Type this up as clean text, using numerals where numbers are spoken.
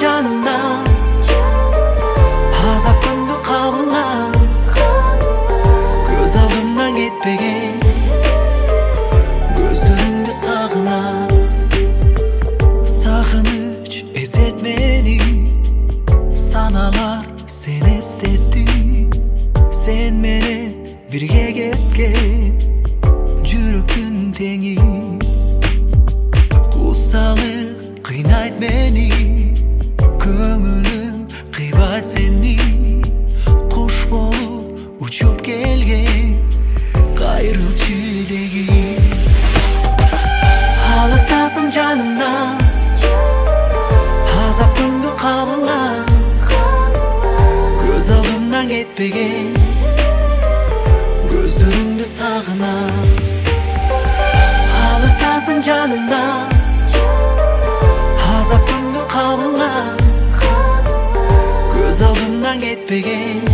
жанымdan азап күнді қабылдап көз алдымнан кетпеген көздеріңді сағынам. Сағыныш ezет мені, саналар сен естетті. Sen менен бірге кеткен жүректің теңі. Құсалық қинайт мені, көңілім қибат сені. Құш болып ұшып келген қайрылшы деген. Алыстасың жанымдан азап күнді қабылдап көз алдымнан кетпеген көздеріңді сағынам. Алыстасың жанымдан азап күнді қабылдап көз алдымнан кетпеген